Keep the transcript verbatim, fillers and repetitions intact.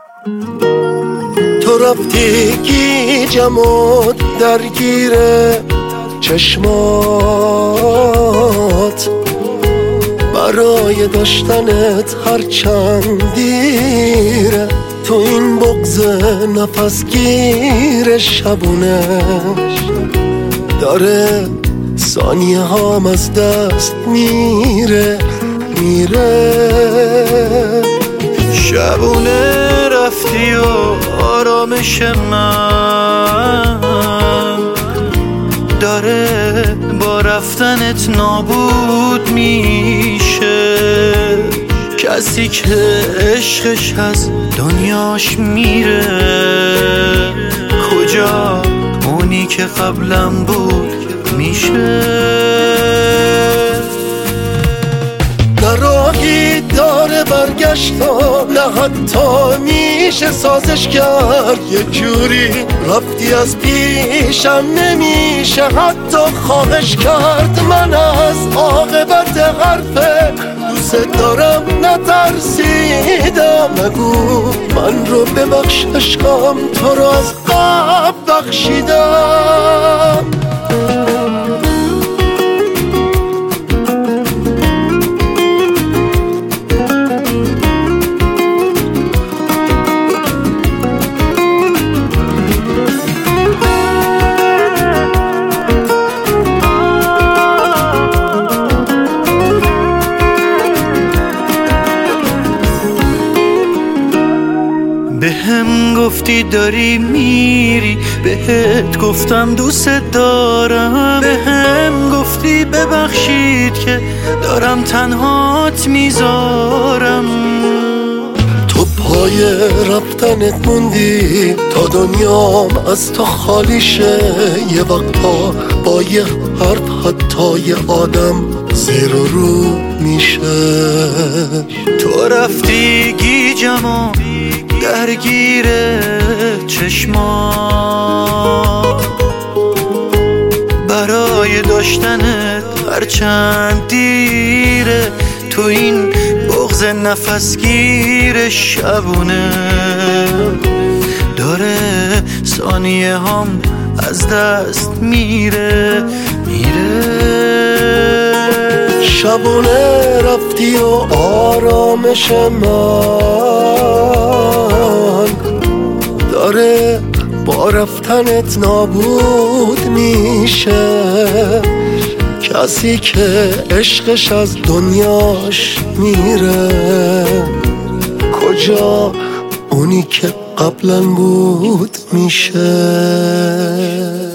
تو رفتی گیجم و درگیر چشمات، برای داشتنت هر چند دیره، تو این بغض نفسگیر شبونه داره ثانیه هام از دست میره میره. شبونه رفتی و آرامش من داره با رفتنت نابود میشه. کسی که عشقش از دنیاش میره، کجا اونی که قبلم بود میشه. نه راهی داره برگشت و نه حتی میشه سازش کرد. یه جوری رفتی از پیشم نمیشه حتی خواهش کرد. من از عاقبت حرف دوست دارم نترسیدم. نگو من رو ببخش عشقم، تو رو از قبل بخشیدم. به هم گفتی داری میری، بهت گفتم دوست دارم. به هم گفتی ببخشید که دارم تنهات میذارم. تو پای رفتنت موندی تا دنیام از تو خالی شه. یه وقتا با یه حرف حتی یه آدم زیر و رو میشه. تو رفتی گیجم و درگیر چشمات، برای داشتنت هرچند دیره، تو این بغض نفسگیر شبونه داره ثانیه هم از دست میره میره. شبونه رفتی و آرامش من داره با رفتنت نابود میشه. کسی که عشقش از دنیاش میره، کجا اونی که قبلا بود میشه.